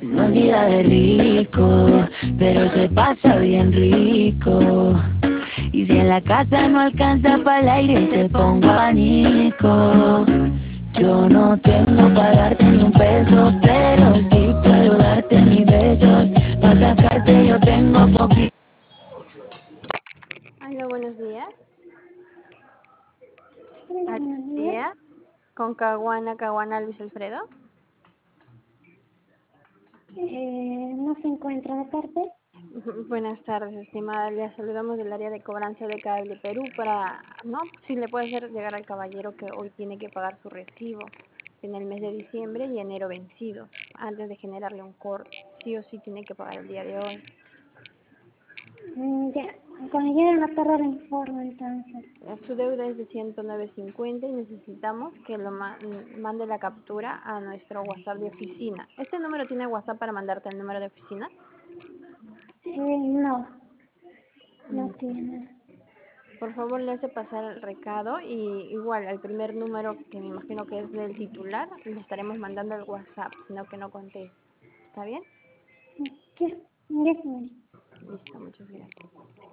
No vida de rico, pero se pasa bien rico. Y si en la casa no alcanza para el aire, te pongo abanico. Yo no tengo para darte ni un peso, pero sí puedo darte mis besos. Para sacarte yo tengo poquito. Hola, buenos días. Hola, buenos Buenos días. días. Con Caguana Luis Alfredo. No se encuentra de parte. Buenas tardes, estimada. Le saludamos del área de cobranza de Cable Perú para, ¿no? Si le puede hacer llegar al caballero que hoy tiene que pagar su recibo en el mes de diciembre y enero vencido, antes de generarle un corte. Sí o sí tiene que pagar el día de hoy. Ya, cuando llegue más tarde le informe entonces. Su deuda es de 109.50 y necesitamos que mande la captura a nuestro WhatsApp de oficina. ¿Este número tiene WhatsApp para mandarte el número de oficina? No, no Mm. tiene. Por favor, le hace pasar el recado y igual al primer número que me imagino que es del titular, le estaremos mandando el WhatsApp, sino que no conteste. ¿Está bien? Ya, ya, señorita. Listo, muchas gracias.